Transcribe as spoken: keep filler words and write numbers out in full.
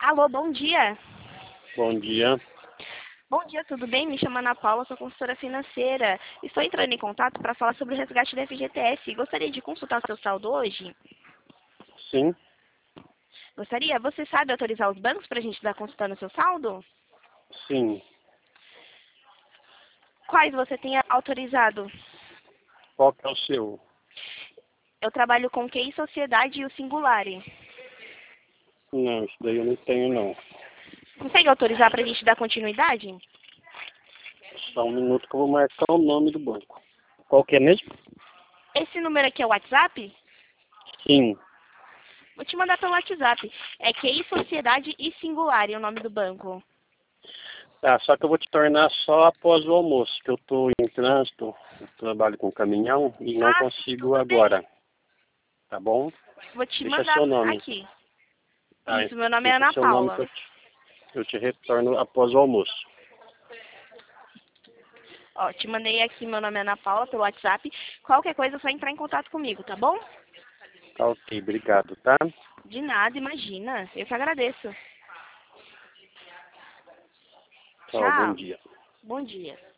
Alô, bom dia. Bom dia. Bom dia, tudo bem? Me chamo Ana Paula, sou consultora financeira. Estou entrando em contato para falar sobre o resgate da F G T S. Gostaria de consultar o seu saldo hoje? Sim, Gostaria? Você sabe autorizar os bancos para a gente dar consulta no seu saldo? sim. Quais você tem autorizado? Qual que é o seu? Eu trabalho com Q I Sociedade e o Singulare. Não, isso daí eu não tenho não. Consegue autorizar para a gente dar continuidade? Só um minuto que eu vou marcar o nome do banco. Qual que é mesmo? Esse número aqui é o WhatsApp? Sim. Vou te mandar pelo WhatsApp. É Q I Sociedade e Singulare, o nome do banco. Tá, só que eu vou te tornar só após o almoço, que eu estou em trânsito, eu trabalho com caminhão e não Ah, consigo tudo bem. agora. Tá bom? Vou te Deixa mandar seu nome. aqui. Tá, Isso, meu nome é deixa Ana seu nome que Paula. eu te, eu te retorno após o almoço. Ó, te mandei aqui, meu nome é Ana Paula, pelo WhatsApp. Qualquer coisa é só entrar em contato comigo, tá bom? Tá ok, obrigado, tá? De nada, imagina. Eu que agradeço. Tchau, bom Tchau. dia. Bom dia.